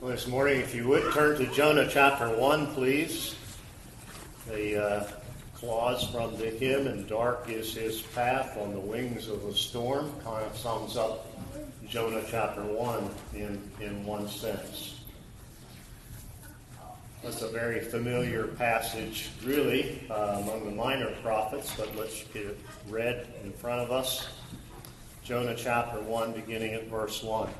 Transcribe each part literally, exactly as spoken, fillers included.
Well, this morning, if you would, turn to Jonah chapter one, please. The uh, clause from the hymn, "And dark is his path on the wings of a storm," kind of sums up Jonah chapter one in, in one sense. That's a very familiar passage, really, uh, among the minor prophets, but let's get it read in front of us. Jonah chapter one, beginning at verse one.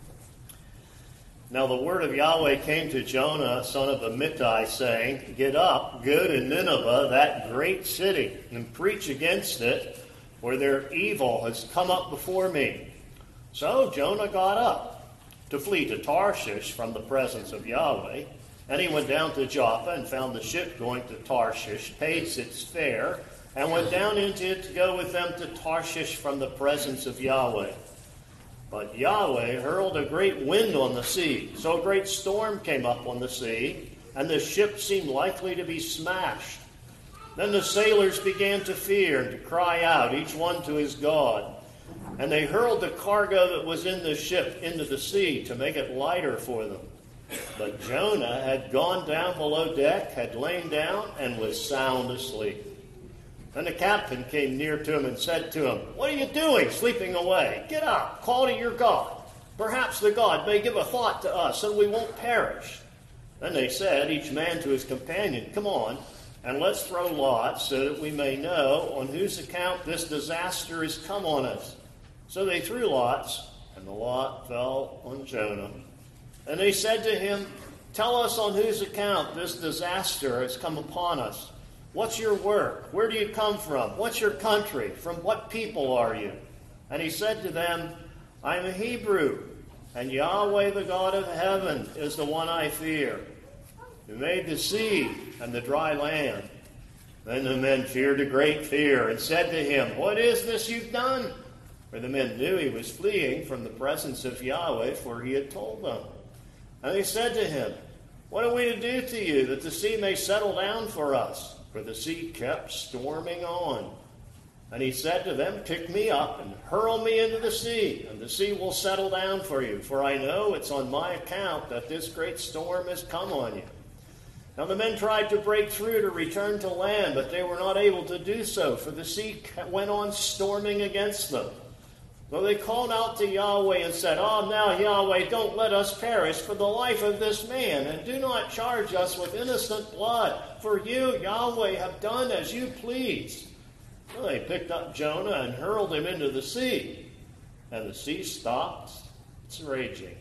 Now the word of Yahweh came to Jonah, son of Amittai, saying, "Get up, go to Nineveh, that great city, and preach against it, for their evil has come up before me." So Jonah got up to flee to Tarshish from the presence of Yahweh. And he went down to Joppa and found the ship going to Tarshish, paid its fare, and went down into it to go with them to Tarshish from the presence of Yahweh. But Yahweh hurled a great wind on the sea, so a great storm came up on the sea, and the ship seemed likely to be smashed. Then the sailors began to fear and to cry out, each one to his god. And they hurled the cargo that was in the ship into the sea to make it lighter for them. But Jonah had gone down below deck, had lain down, and was sound asleep. Then the captain came near to him and said to him, "What are you doing, sleeping away? Get up, call to your God. Perhaps the God may give a thought to us, and we won't perish." Then they said, each man to his companion, "Come on, and let's throw lots, so that we may know on whose account this disaster has come on us." So they threw lots, and the lot fell on Jonah. And they said to him, "Tell us on whose account this disaster has come upon us. What's your work? Where do you come from? What's your country? From what people are you?" And he said to them, "I am a Hebrew, and Yahweh the God of heaven is the one I fear, who made the sea and the dry land." Then the men feared a great fear and said to him, "What is this you've done?" For the men knew he was fleeing from the presence of Yahweh, for he had told them. And they said to him, "What are we to do to you, that the sea may settle down for us?" For the sea kept storming on. And he said to them, "Pick me up and hurl me into the sea, and the sea will settle down for you. For I know it's on my account that this great storm has come on you." Now the men tried to break through to return to land, but they were not able to do so, for the sea went on storming against them. So they called out to Yahweh and said, "Oh, now, Yahweh, don't let us perish for the life of this man, and do not charge us with innocent blood, for you, Yahweh, have done as you please." So they picked up Jonah and hurled him into the sea, and the sea stopped its raging.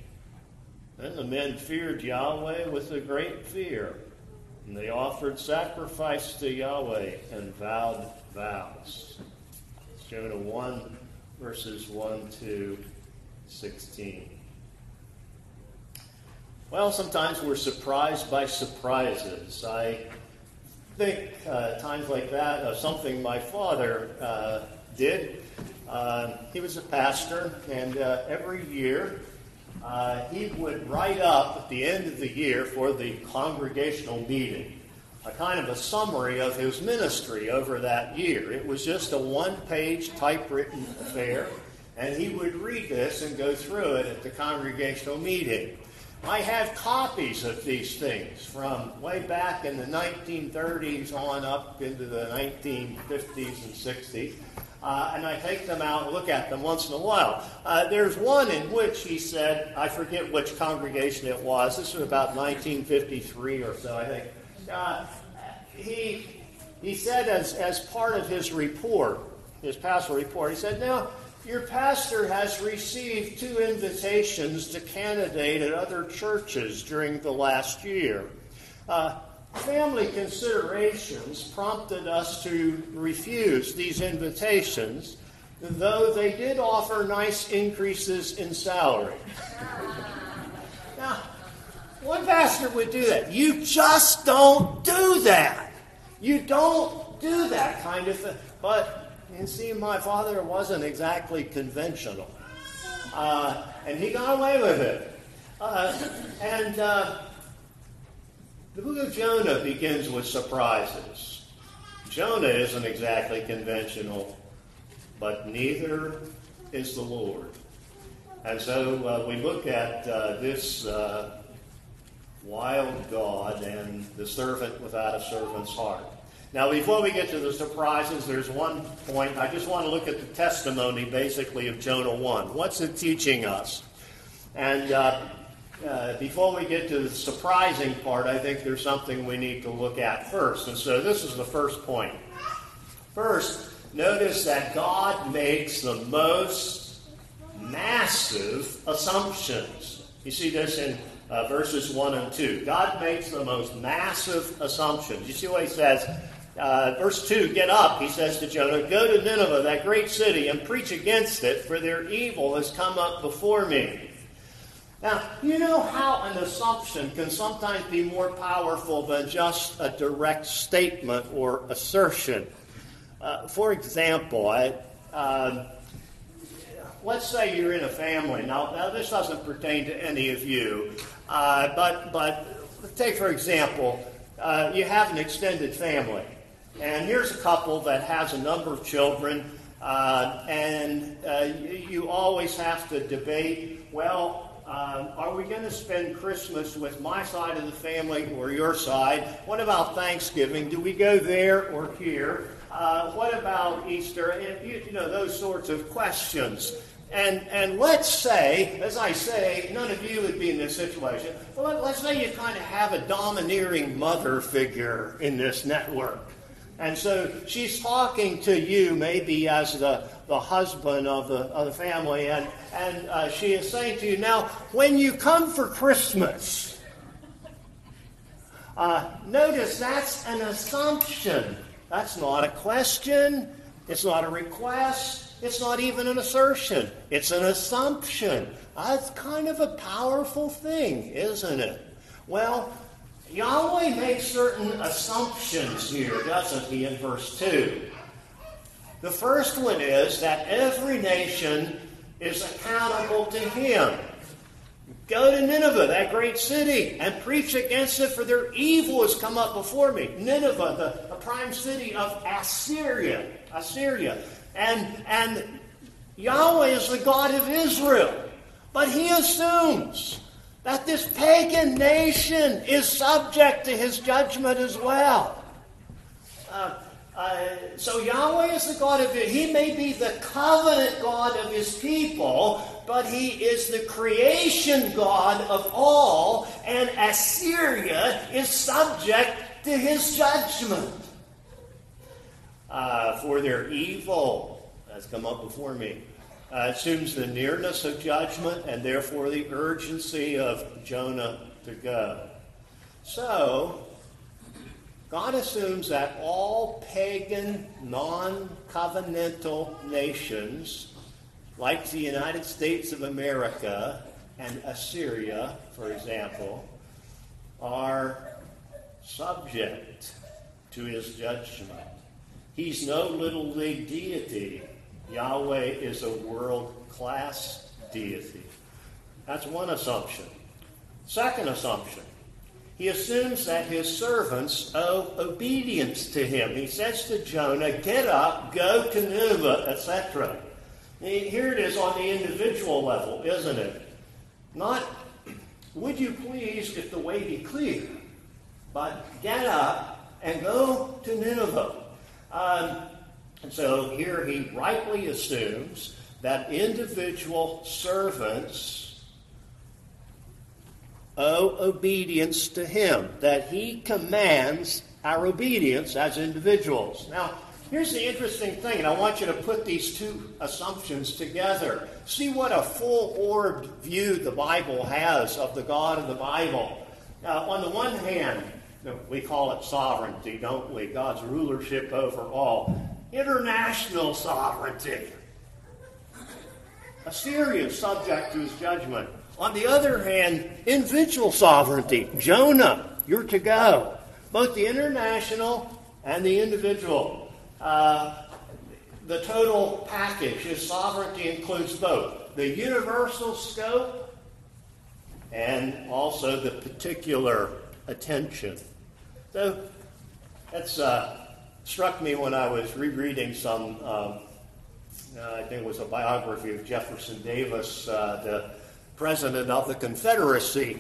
Then the men feared Yahweh with a great fear, and they offered sacrifice to Yahweh and vowed vows. It's Jonah one, verses one to sixteen. Well, sometimes we're surprised by surprises. I think uh, times like that of something my father uh, did. Uh, he was a pastor, and uh, every year uh, he would write up at the end of the year for the congregational meeting a kind of a summary of his ministry over that year. It was just a one-page typewritten affair, and he would read this and go through it at the congregational meeting. I have copies of these things from way back in the nineteen thirties on up into the nineteen fifties and sixties, uh, and I take them out and look at them once in a while. Uh, there's one in which he said, I forget which congregation it was, this was about nineteen fifty-three or so, I think. Uh, he he said as, as part of his report, his pastoral report, he said, "Now, your pastor has received two invitations to candidate at other churches during the last year. Uh, family considerations prompted us to refuse these invitations, though they did offer nice increases in salary." Now, one pastor would do that. You just don't do that. You don't do that kind of thing. But, you see, my father wasn't exactly conventional. Uh, and he got away with it. Uh, and uh, the book of Jonah begins with surprises. Jonah isn't exactly conventional, but neither is the Lord. And so uh, we look at uh, this uh, wild God and the servant without a servant's heart. Now, before we get to the surprises, there's one point. I just want to look at the testimony, basically, of Jonah one. What's it teaching us? And uh, uh, before we get to the surprising part, I think there's something we need to look at first. And so this is the first point. First, notice that God makes the most massive assumptions. You see this in uh, verses one and two. God makes the most massive assumptions. You see what he says? Uh, verse two, get up, he says to Jonah, go to Nineveh, that great city, and preach against it, for their evil has come up before me. Now, you know how an assumption can sometimes be more powerful than just a direct statement or assertion. Uh, for example, I, uh, let's say you're in a family. Now, now, this doesn't pertain to any of you, uh, but, but take, for example, uh, you have an extended family. And here's a couple that has a number of children, uh, and uh, you always have to debate, well, uh, are we going to spend Christmas with my side of the family or your side? What about Thanksgiving? Do we go there or here? Uh, what about Easter? And, you, you know, those sorts of questions. And and let's say, as I say, none of you would be in this situation, but let, let's say you kind of have a domineering mother figure in this network. And so she's talking to you maybe as the, the husband of the, of the family, and, and uh, she is saying to you, now, when you come for Christmas, uh, notice that's an assumption. That's not a question. It's not a request. It's not even an assertion. It's an assumption. That's kind of a powerful thing, isn't it? Well, Yahweh makes certain assumptions here, doesn't he, in verse two? The first one is that every nation is accountable to him. Go to Nineveh, that great city, and preach against it, for their evil has come up before me. Nineveh, the, the prime city of Assyria. Assyria. And, and Yahweh is the God of Israel. But he assumes that this pagan nation is subject to his judgment as well. Uh, uh, so Yahweh is the God of it. He may be the covenant God of his people, but he is the creation God of all, and Assyria is subject to his judgment. Uh, for their evil has come up before me. Uh, assumes the nearness of judgment and therefore the urgency of Jonah to go. So, God assumes that all pagan, non-covenantal nations, like the United States of America and Assyria, for example, are subject to his judgment. He's no little league deity. Yahweh is a world-class deity. That's one assumption. Second assumption, he assumes that his servants owe obedience to him. He says to Jonah, get up, go to Nineveh, et cetera. Here it is on the individual level, isn't it? Not, would you please, if the way be clear, but get up and go to Nineveh. Um, And so here he rightly assumes that individual servants owe obedience to him, that he commands our obedience as individuals. Now, here's the interesting thing, and I want you to put these two assumptions together. See what a full-orbed view the Bible has of the God of the Bible. Uh, on the one hand, we call it sovereignty, don't we? God's rulership over all. International sovereignty. Assyria is subject to his judgment. On the other hand, individual sovereignty. Jonah, you're to go. Both the international and the individual. Uh, the total package, his sovereignty includes both the universal scope and also the particular attention. So that's uh, struck me when I was rereading some, um, uh, I think it was a biography of Jefferson Davis, uh, the president of the Confederacy.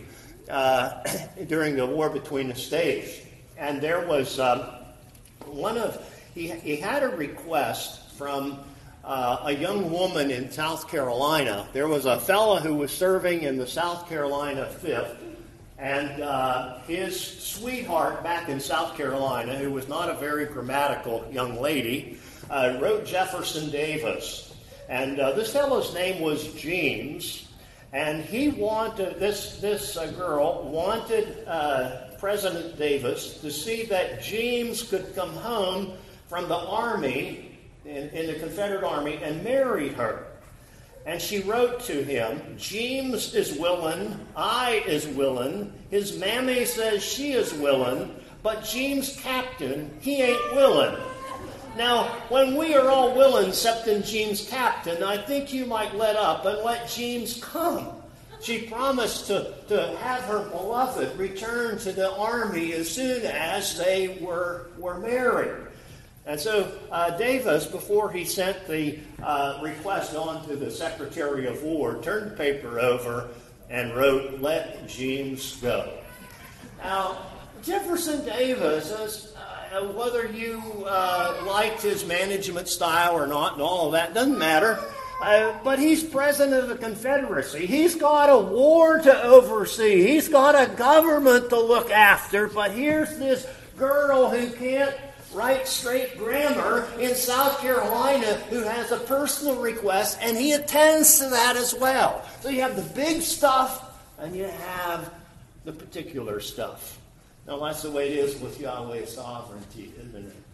uh, during the war between the states. And there was um, one of, he, he had a request from uh, a young woman in South Carolina. There was a fellow who was serving in the South Carolina fifth, and uh, his sweetheart back in South Carolina, who was not a very grammatical young lady, uh, wrote Jefferson Davis. And uh, this fellow's name was James, and he wanted, this, this uh, girl wanted uh, President Davis to see that James could come home from the army, in, in the Confederate Army, and marry her. And she wrote to him, James is willing, I is willing, his mammy says she is willing, but James Captain, he ain't willing. Now, when we are all willing, excepting James Captain, I think you might let up and let James come. She promised to, to have her beloved return to the army as soon as they were, were married. And so uh, Davis, before he sent the uh, request on to the Secretary of War, turned the paper over and wrote, let James go. Now, Jefferson Davis, is, uh, whether you uh, liked his management style or not and all of that, doesn't matter. Uh, but he's president of the Confederacy. He's got a war to oversee. He's got a government to look after. But here's this girl who can't write straight grammar in South Carolina who has a personal request, and he attends to that as well. So you have the big stuff, and you have the particular stuff. Now, that's the way it is with Yahweh's sovereignty, isn't it?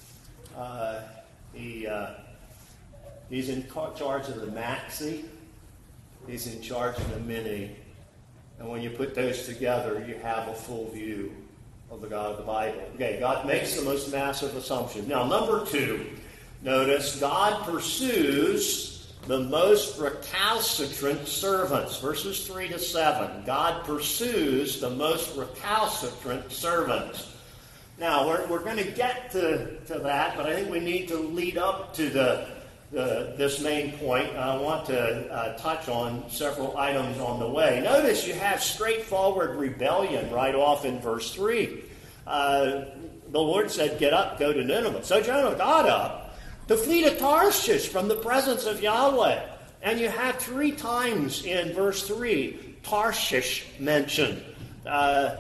Uh, he, uh, he's in charge of the maxi. He's in charge of the mini. And when you put those together, you have a full view of the God of the Bible. Okay, God makes the most massive assumption. Now, number two, notice God pursues the most recalcitrant servants. Verses three to seven. God pursues the most recalcitrant servants. Now, we're, we're going to get to, to that, but I think we need to lead up to the, the this main point. I want to uh, touch on several items on the way. Notice you have straightforward rebellion right off in verse three. Uh, the Lord said, get up, go to Nineveh. So Jonah got up to flee to Tarshish from the presence of Yahweh. And you have three times in verse three, Tarshish mentioned. Uh,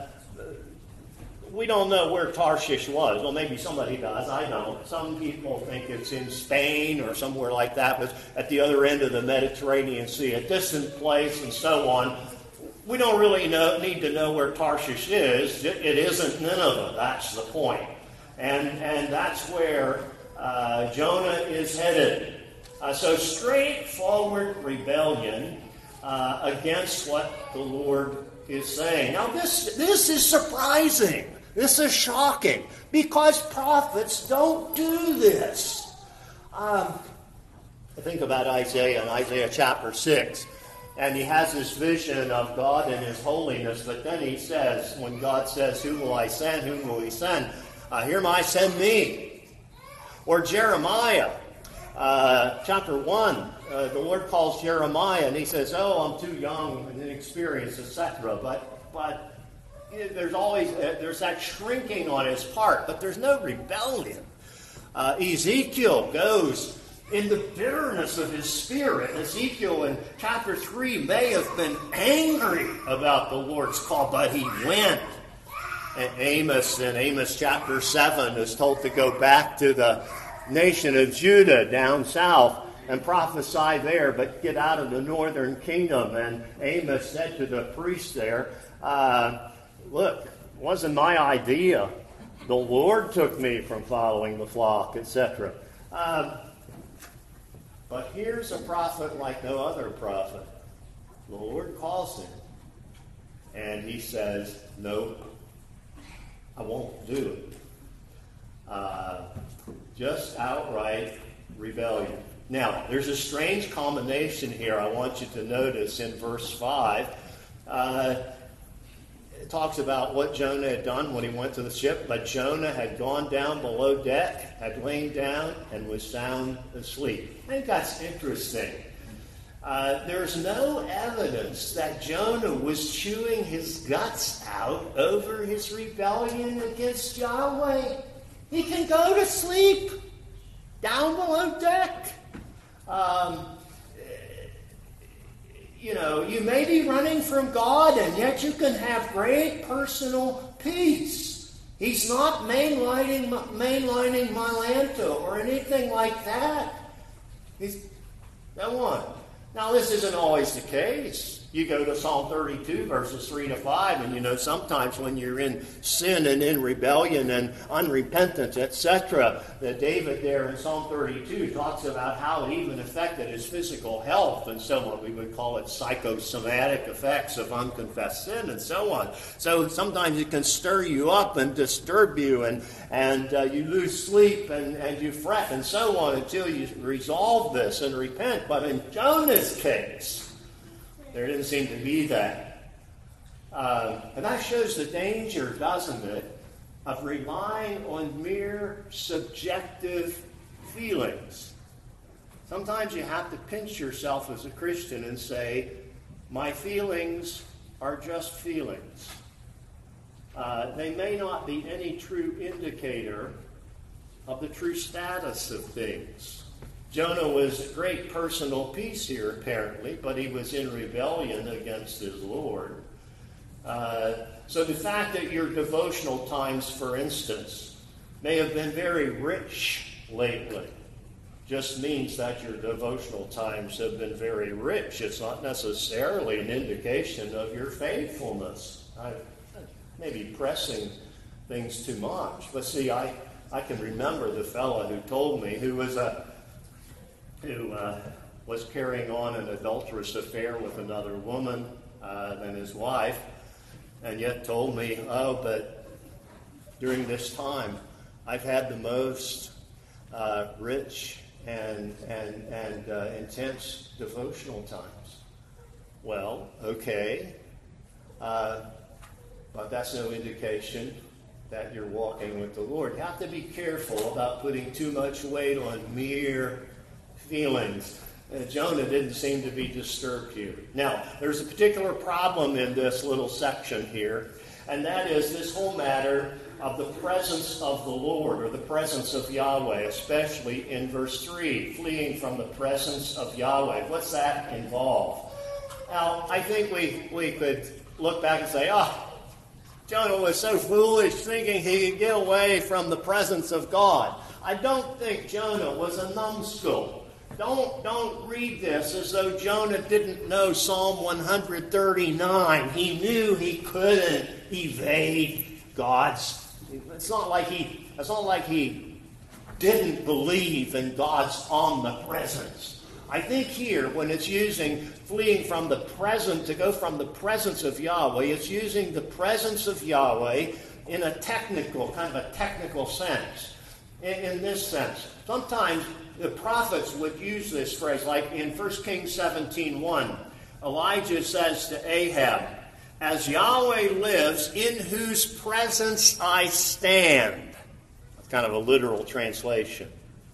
we don't know where Tarshish was. Well, maybe somebody does. I don't. Some people think it's in Spain or somewhere like that, but at the other end of the Mediterranean Sea, a distant place and so on. We don't really know, need to know where Tarshish is. It, it isn't Nineveh. That's the point. And, and that's where uh, Jonah is headed. Uh, so straightforward rebellion uh, against what the Lord is saying. Now this, this is surprising. This is shocking because prophets don't do this. Um, I think about Isaiah in Isaiah chapter six. And he has this vision of God and his holiness, but then he says, when God says, who will I send, whom will he send? Uh, here my send me. Or Jeremiah, uh, chapter one, uh, the Lord calls Jeremiah, and he says, oh, I'm too young and inexperienced, et cetera. But, but you know, there's always, uh, there's that shrinking on his part, but there's no rebellion. Uh, Ezekiel goes in the bitterness of his spirit. Ezekiel in chapter three may have been angry about the Lord's call, but he went. And Amos in Amos chapter seven is told to go back to the nation of Judah down south and prophesy there, but get out of the northern kingdom. And Amos said to the priest there, uh, look, it wasn't my idea. The Lord took me from following the flock, et cetera. Um, But here's a prophet like no other prophet. The Lord calls him, and he says, no, I won't do it. Uh, just outright rebellion. Now, there's a strange combination here I want you to notice in verse five. Uh, it talks about what Jonah had done when he went to the ship, but Jonah had gone down below deck, had lain down, and was sound asleep. I think that's interesting. Uh, there's no evidence that Jonah was chewing his guts out over his rebellion against Yahweh. He can go to sleep down below deck. Um, you know, you may be running from God, and yet you can have great personal peace. He's not mainlining, mainlining Mylanta or anything like that. He's, go on. Now, this isn't always the case. You go to Psalm thirty-two, verses three to five, and you know, sometimes when you're in sin and in rebellion and unrepentance, et cetera, that David there in Psalm thirty-two talks about how it even affected his physical health and so on. We would call it psychosomatic effects of unconfessed sin and so on. So sometimes it can stir you up and disturb you, and, and uh, you lose sleep and, and you fret and so on until you resolve this and repent. But in Jonah's case, there didn't seem to be that. Uh, and that shows the danger, doesn't it, of relying on mere subjective feelings. Sometimes you have to pinch yourself as a Christian and say, my feelings are just feelings. Uh, they may not be any true indicator of the true status of things. Jonah was great personal peace here, apparently, but he was in rebellion against his Lord. Uh, so the fact that your devotional times, for instance, may have been very rich lately just means that your devotional times have been very rich. It's not necessarily an indication of your faithfulness. I may be pressing things too much. But see, I, I can remember the fellow who told me, who was a who uh, was carrying on an adulterous affair with another woman uh, than his wife, and yet told me, oh, but during this time, I've had the most uh, rich and and and uh, intense devotional times. Well, okay, uh, but that's no indication that you're walking with the Lord. You have to be careful about putting too much weight on mere feelings. Uh, Jonah didn't seem to be disturbed here. Now, there's a particular problem in this little section here, and that is this whole matter of the presence of the Lord, or the presence of Yahweh, especially in verse three, fleeing from the presence of Yahweh. What's that involve? Now, I think we, we could look back and say, oh, Jonah was so foolish thinking he could get away from the presence of God. I don't think Jonah was a numbskull. Don't, don't read this as though Jonah didn't know Psalm one thirty-nine. He knew he couldn't evade God's. It's not like he, it's not like he didn't believe in God's omnipresence. I think here, when it's using fleeing from the present, to go from the presence of Yahweh, it's using the presence of Yahweh in a technical, kind of a technical sense. In, in this sense, sometimes the prophets would use this phrase, like in First Kings seventeen one. Elijah says to Ahab, as Yahweh lives, in whose presence I stand. That's kind of a literal translation.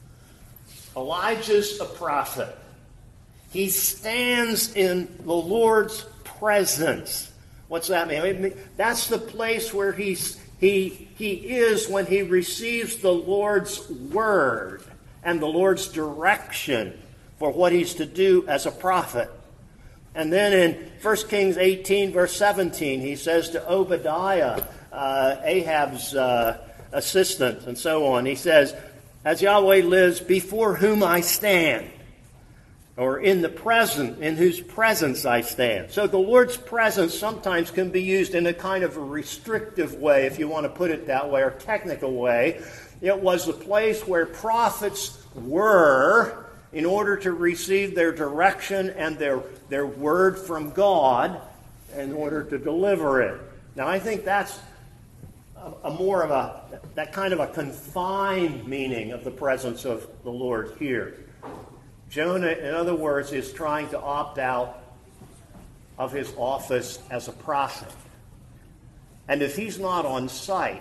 Elijah's a prophet. He stands in the Lord's presence. What's that mean? I mean that's the place where he's, he, he is when he receives the Lord's word and the Lord's direction for what he's to do as a prophet. And then in First Kings eighteen, verse seventeen, he says to Obadiah, uh, Ahab's uh, assistant, and so on, he says, as Yahweh lives, before whom I stand, or in the present, in whose presence I stand. So the Lord's presence sometimes can be used in a kind of a restrictive way, if you want to put it that way, or technical way. It was the place where prophets were in order to receive their direction and their, their word from God in order to deliver it. Now, I think that's a, a more of a, that kind of a confined meaning of the presence of the Lord here. Jonah, in other words, is trying to opt out of his office as a prophet. And if he's not on site,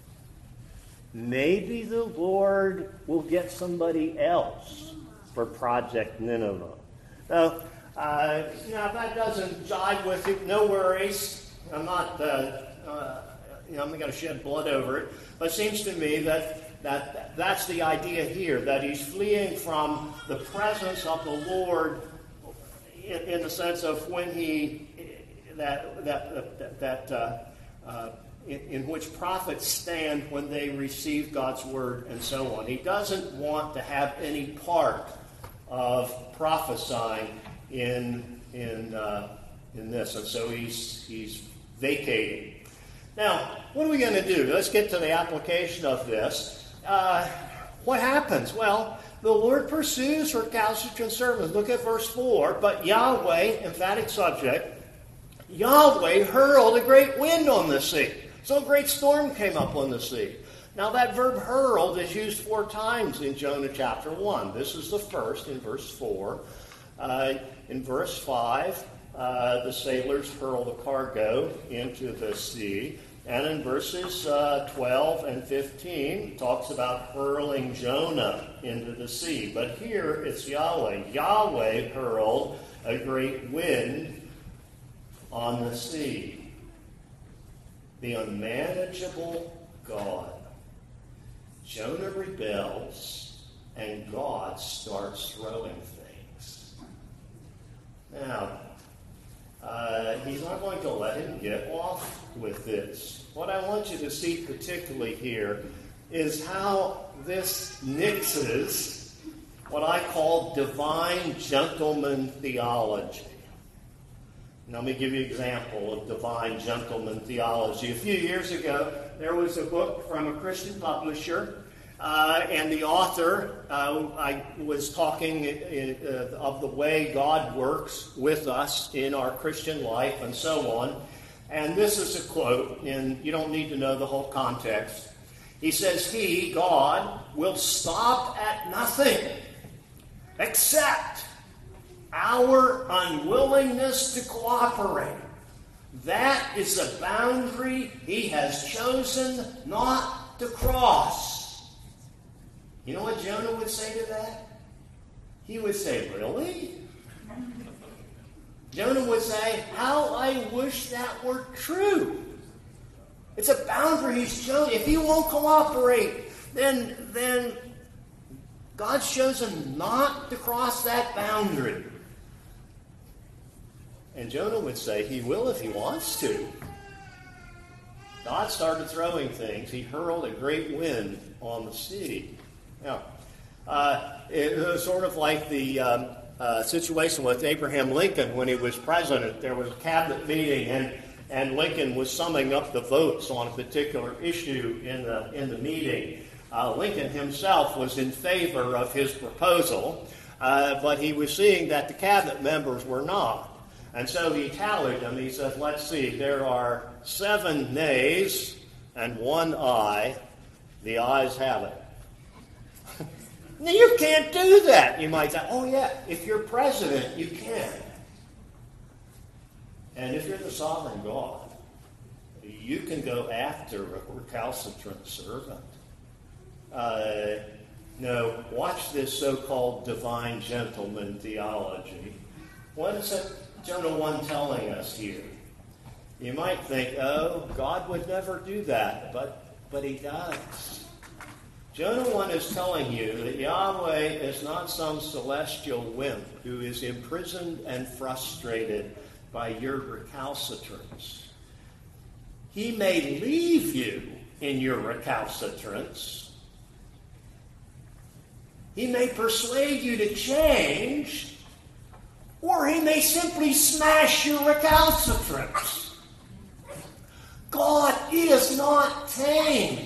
maybe the Lord will get somebody else for Project Nineveh. Now, Uh, now, if that doesn't jive with it, no worries. I'm not, uh, uh, you know, I'm not going to shed blood over it. But it seems to me that, that that's the idea here, that he's fleeing from the presence of the Lord in, in the sense of when he, that, that, that, that uh, uh, in, in which prophets stand when they receive God's word and so on. He doesn't want to have any part of prophesying in in uh, in this, and so he's he's vacating. Now, what are we going to do? Let's get to the application of this. Uh, what happens? Well, the Lord pursues recalcitrant servants. Look at verse four. But Yahweh, emphatic subject, Yahweh hurled a great wind on the sea. So a great storm came up on the sea. Now that verb hurled is used four times in Jonah chapter one. This is the first in verse four. Uh, in verse five, uh, the sailors hurl the cargo into the sea. And in verses uh, twelve and fifteen, it talks about hurling Jonah into the sea. But here it's Yahweh. Yahweh hurled a great wind on the sea. The unmanageable God. Jonah rebels, and God starts throwing things. Now, uh, he's not going to let him get off with this. What I want you to see particularly here is how this nixes what I call divine gentleman theology. Now, let me give you an example of divine gentleman theology. A few years ago, there was a book from a Christian publisher, uh, and the author uh, I was talking in, uh, of the way God works with us in our Christian life and so on. And this is a quote, and you don't need to know the whole context. He says, He, God, will stop at nothing except our unwillingness to cooperate. That is the boundary He has chosen not to cross. You know what Jonah would say to that? He would say, really? Jonah would say, how I wish that were true. It's a boundary He's chosen. If He won't cooperate, then, then God's chosen not to cross that boundary. And Jonah would say he will if he wants to. God started throwing things. He hurled a great wind on the sea. Now, uh, it was sort of like the um, uh, situation with Abraham Lincoln when he was president. There was a cabinet meeting, and, and Lincoln was summing up the votes on a particular issue in the, in the meeting. Uh, Lincoln himself was in favor of his proposal, uh, but he was seeing that the cabinet members were not. And so he tallied them. He said, let's see, there are seven nays and one aye. The ayes have it. Now, you can't do that. You might say, oh, yeah, if you're president, you can. And if you're the sovereign God, you can go after a recalcitrant servant. Uh, no, watch this so-called divine gentleman theology. What is it? Jonah one telling us here. You might think, oh, God would never do that, but but He does. Jonah one is telling you that Yahweh is not some celestial wimp who is imprisoned and frustrated by your recalcitrance. He may leave you in your recalcitrance. He may persuade you to change, or He may simply smash your recalcitrance. God is not tamed.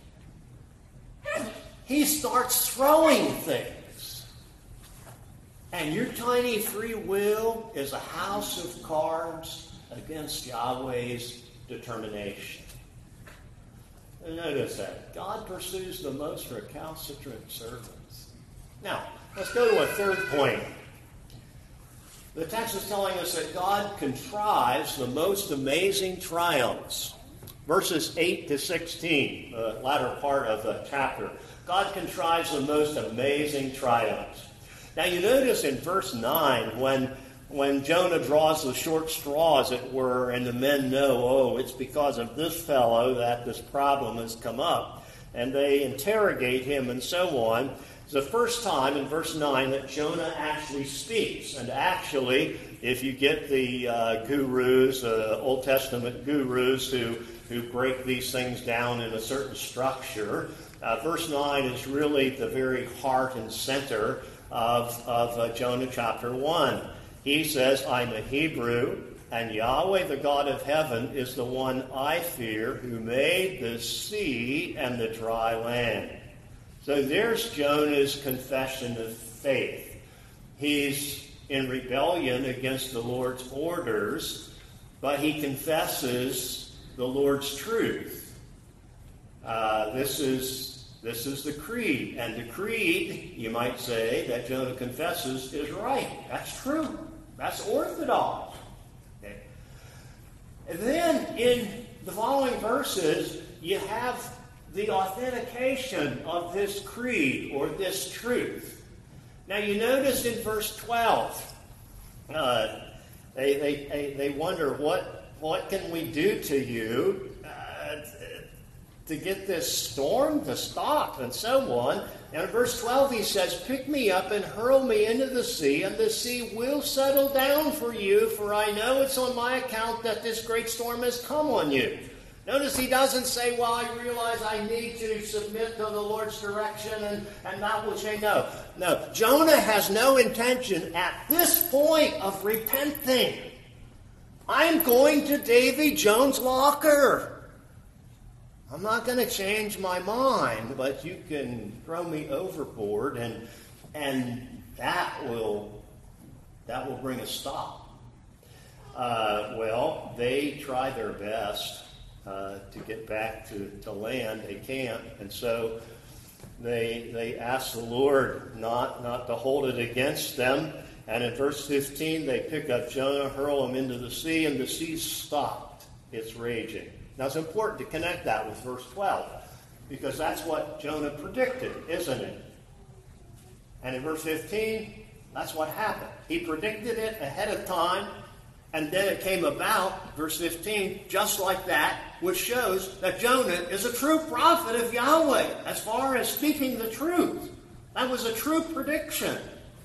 He starts throwing things. And your tiny free will is a house of cards against Yahweh's determination. And notice that. God pursues the most recalcitrant servants. Now, let's go to a third point. The text is telling us that God contrives the most amazing triumphs. Verses eight to sixteen, the latter part of the chapter. God contrives the most amazing triumphs. Now you notice in verse nine, when, when Jonah draws the short straw, as it were, and the men know, oh, it's because of this fellow that this problem has come up, and they interrogate him and so on, it's the first time in verse nine that Jonah actually speaks. And actually, if you get the uh, gurus, uh, Old Testament gurus who, who break these things down in a certain structure, uh, verse nine is really the very heart and center of, of uh, Jonah chapter one. He says, I'm a Hebrew, and Yahweh, the God of heaven, is the one I fear, who made the sea and the dry land. So there's Jonah's confession of faith. He's in rebellion against the Lord's orders, but he confesses the Lord's truth. Uh, this is this is the creed, and the creed, you might say, that Jonah confesses is right. That's true. That's orthodox. Okay. And then in the following verses, you have the authentication of this creed or this truth. Now you notice in verse twelve, uh, they, they, they, they wonder, what, what can we do to you uh, to get this storm to stop and so on. And in verse twelve he says, pick me up and hurl me into the sea, and the sea will settle down for you, for I know it's on my account that this great storm has come on you. Notice he doesn't say, well, I realize I need to submit to the Lord's direction and, and that will change. No, no. Jonah has no intention at this point of repenting. I'm going to Davy Jones' locker. I'm not going to change my mind, but you can throw me overboard and and that will that will bring a stop. Uh, well, they try their best. Uh, to get back to, to land, they can't, and so they they ask the Lord not not to hold it against them. And in verse fifteen, they pick up Jonah, hurl him into the sea, and the sea stopped its raging. Now it's important to connect that with verse twelve, because that's what Jonah predicted, isn't it? And in verse fifteen, that's what happened. He predicted it ahead of time. And then it came about, verse fifteen, just like that, which shows that Jonah is a true prophet of Yahweh as far as speaking the truth. That was a true prediction.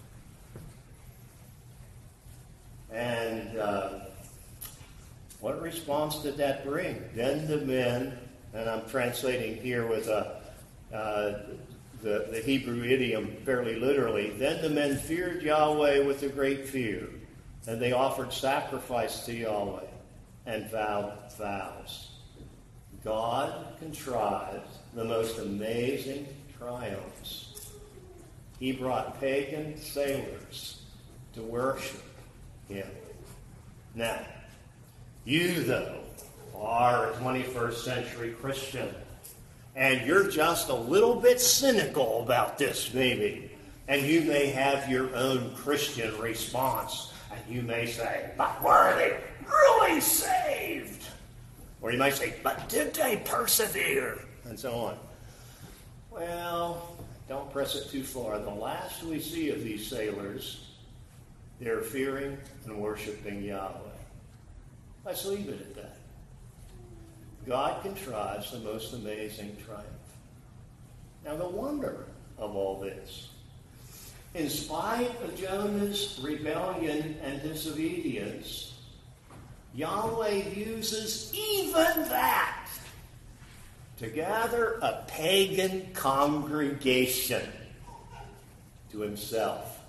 And uh, what response did that bring? Then the men, and I'm translating here with a, uh, the, the Hebrew idiom fairly literally, then the men feared Yahweh with a great fear. And they offered sacrifice to Yahweh and vowed vows. God contrived the most amazing triumphs. He brought pagan sailors to worship him. Now, you, though, are a twenty-first century Christian, and you're just a little bit cynical about this, maybe. And you may have your own Christian response. And you may say, but were they really saved? Or you might say, but did they persevere? And so on. Well, don't press it too far. The last we see of these sailors, they're fearing and worshiping Yahweh. Let's leave it at that. God contrives the most amazing triumph. Now, the wonder of all this, in spite of Jonah's rebellion and disobedience, Yahweh uses even that to gather a pagan congregation to himself.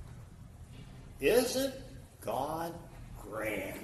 Isn't God grand?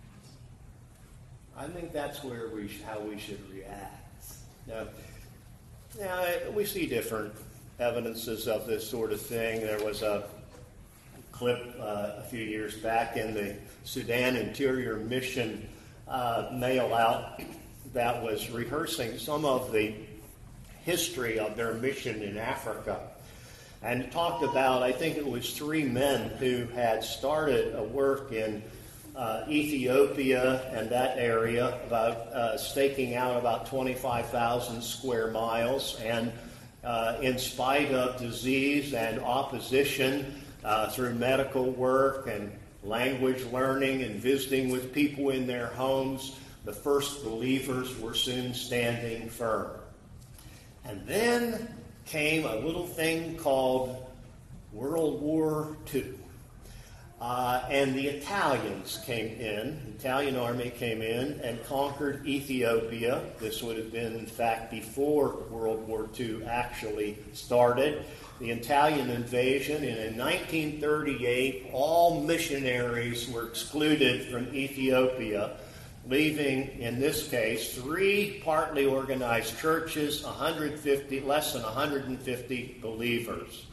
I think that's where we sh- how we should react. Now, now, we see different evidences of this sort of thing. There was a clip uh, a few years back in the Sudan Interior Mission uh, mail out that was rehearsing some of the history of their mission in Africa, and talked about, I think it was three men who had started a work in uh, Ethiopia and that area, about uh, staking out about twenty-five thousand square miles, and Uh, in spite of disease and opposition uh, through medical work and language learning and visiting with people in their homes, the first believers were soon standing firm. And then came a little thing called World War Two. Uh, and the Italians came in, the Italian army came in and conquered Ethiopia. This would have been, in fact, before World War Two actually started. The Italian invasion, and in nineteen thirty-eight, all missionaries were excluded from Ethiopia, leaving, in this case, three partly organized churches, one hundred fifty, less than one hundred fifty believers.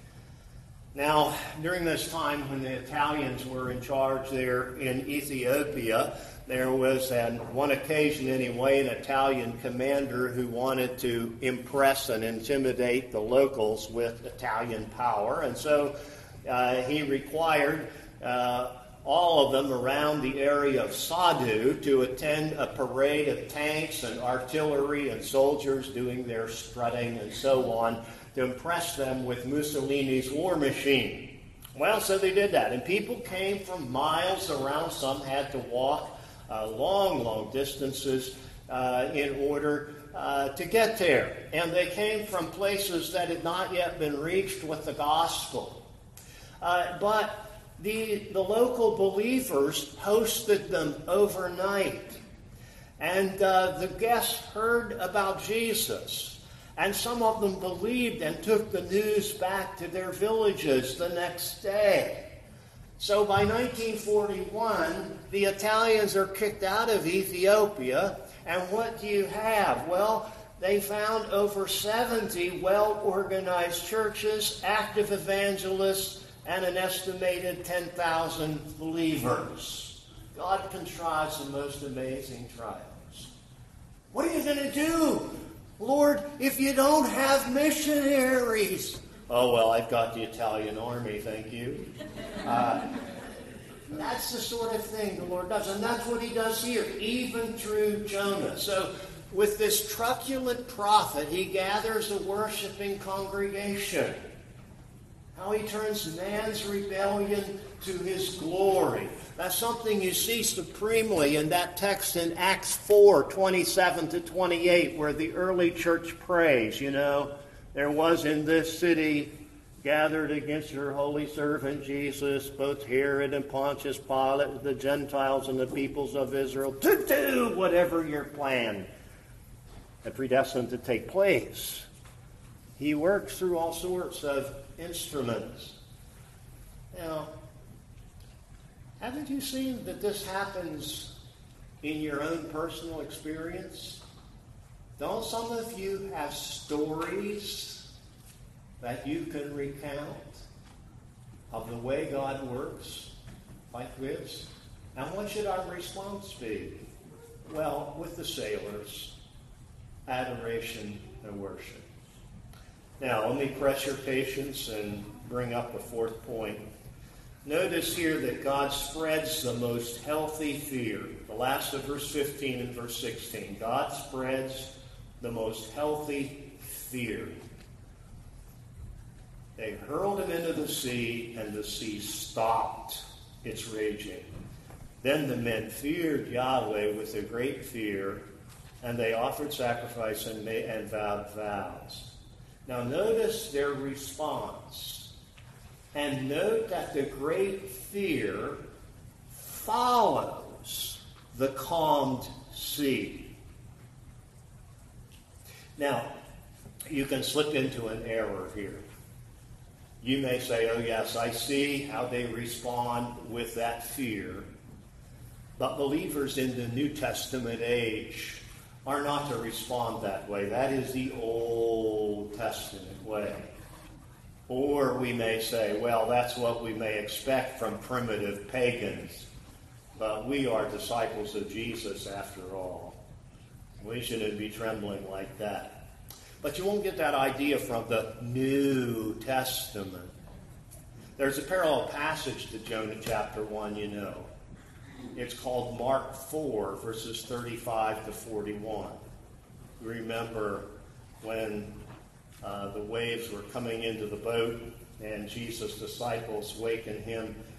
Now, during this time when the Italians were in charge there in Ethiopia, there was, on one occasion anyway, an Italian commander who wanted to impress and intimidate the locals with Italian power. And so uh, he required uh, all of them around the area of Sadu to attend a parade of tanks and artillery and soldiers doing their strutting and so on, to impress them with Mussolini's war machine. Well, so they did that. And people came from miles around. Some had to walk uh, long, long distances uh, in order uh, to get there. And they came from places that had not yet been reached with the gospel. Uh, but the, the local believers hosted them overnight. And uh, the guests heard about Jesus. And some of them believed and took the news back to their villages the next day. So by nineteen forty-one, the Italians are kicked out of Ethiopia. And what do you have? Well, they found over seventy well-organized churches, active evangelists, and an estimated ten thousand believers. God contrives the most amazing trials. What are you going to do, Lord, if you don't have missionaries? Oh, well, I've got the Italian army, thank you. Uh, that's the sort of thing the Lord does, and that's what he does here, even through Jonah. So with this truculent prophet, he gathers a worshiping congregation. How he turns man's rebellion to his glory. That's something you see supremely in that text in Acts four, twenty-seven to twenty-eight, where the early church prays, you know, there was in this city gathered against your holy servant Jesus, both Herod and Pontius Pilate, the Gentiles and the peoples of Israel, to do whatever your plan had predestined to take place. He works through all sorts of instruments. Now, haven't you seen that this happens in your own personal experience? Don't some of you have stories that you can recount of the way God works like this? And what should our response be? Well, with the sailors, adoration and worship. Now, let me press your patience and bring up a fourth point. Notice here that God spreads the most healthy fear. The last of verse fifteen and verse sixteen. God spreads the most healthy fear. They hurled him into the sea, and the sea stopped its raging. Then the men feared Yahweh with a great fear, and they offered sacrifice and, made, and vowed vows. Now notice their response. And note that the great fear follows the calmed sea. Now, you can slip into an error here. You may say, oh yes, I see how they respond with that fear. But believers in the New Testament age are not to respond that way. That is the Old Testament way. Or we may say, well, that's what we may expect from primitive pagans. But we are disciples of Jesus after all. We shouldn't be trembling like that. But you won't get that idea from the New Testament. There's a parallel passage to Jonah chapter one, you know. It's called Mark four, verses thirty-five to forty-one. You remember when uh, the waves were coming into the boat and Jesus' disciples wakened him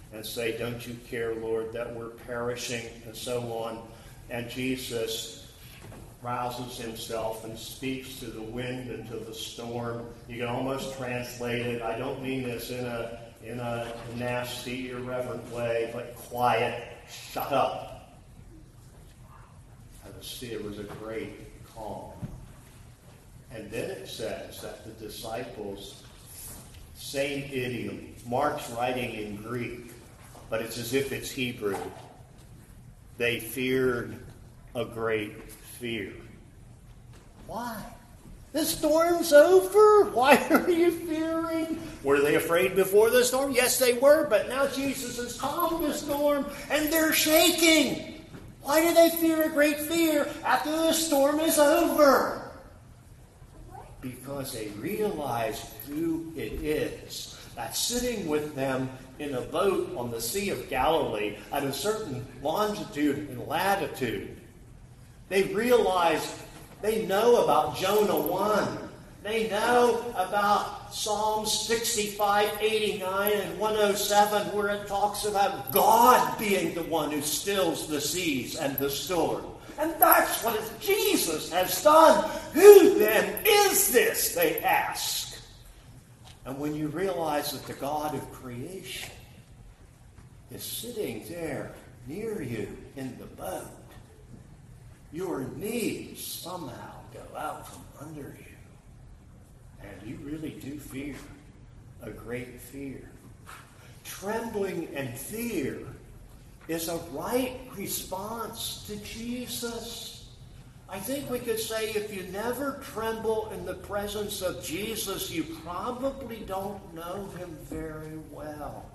and say, don't you care, Lord, that we're perishing, and so on. And Jesus rouses himself and speaks to the wind and to the storm. You can almost translate it, I don't mean this in a in a nasty, irreverent way, but quiet, shut up. And the sea was a great calm. And then it says that the disciples, same idiom, Mark's writing in Greek, but it's as if it's Hebrew. They feared a great fear. Why? The storm's over. Why are you fearing? Were they afraid before the storm? Yes, they were, but now Jesus has calmed the storm and they're shaking. Why do they fear a great fear after the storm is over? Because they realize who it is that's sitting with them in a boat on the Sea of Galilee at a certain longitude and latitude. They realize, they know about Jonah one. They know about Psalms sixty-five, eighty-nine, and one oh seven, where it talks about God being the one who stills the seas and the storm. And that's what Jesus has done. Who then is this, they ask. And when you realize that the God of creation is sitting there near you in the boat, your knees somehow go out from under you. And you really do fear a great fear. Trembling and fear is a right response to Jesus. I think we could say if you never tremble in the presence of Jesus, you probably don't know him very well.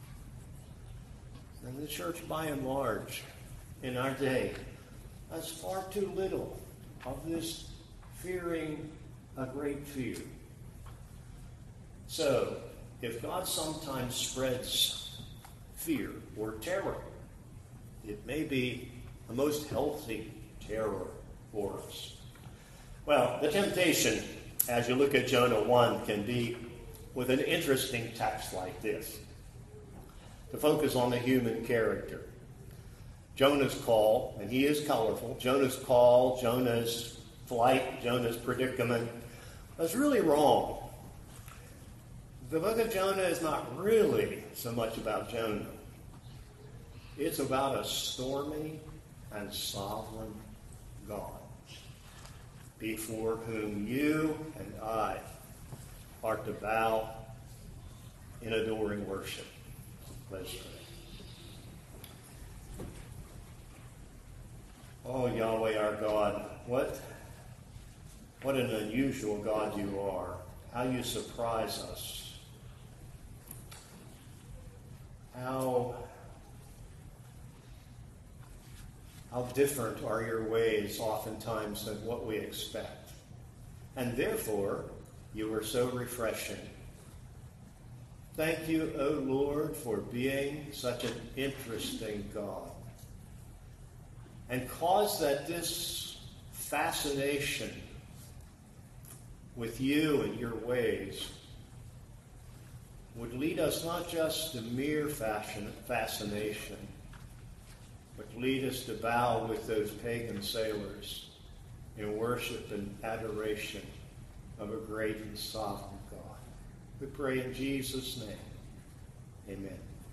And the church, by and large, in our day, has far too little of this fearing a great fear. So, if God sometimes spreads fear or terror, it may be the most healthy terror for us. Well, the temptation, as you look at Jonah one, can be with an interesting text like this, to focus on the human character. Jonah's call, and he is colorful, Jonah's call, Jonah's flight, Jonah's predicament, was really wrong. The book of Jonah is not really so much about Jonah. It's about a stormy and sovereign God before whom you and I are to bow in adoring worship. Let's pray. Oh, Yahweh, our God, what, what an unusual God you are. How you surprise us. How, how different are your ways oftentimes than what we expect. And therefore, you are so refreshing. Thank you, O Lord, for being such an interesting God. And cause that this fascination with you and your ways would lead us not just to mere fashion, fascination, but lead us to bow with those pagan sailors in worship and adoration of a great and sovereign God. We pray in Jesus' name. Amen.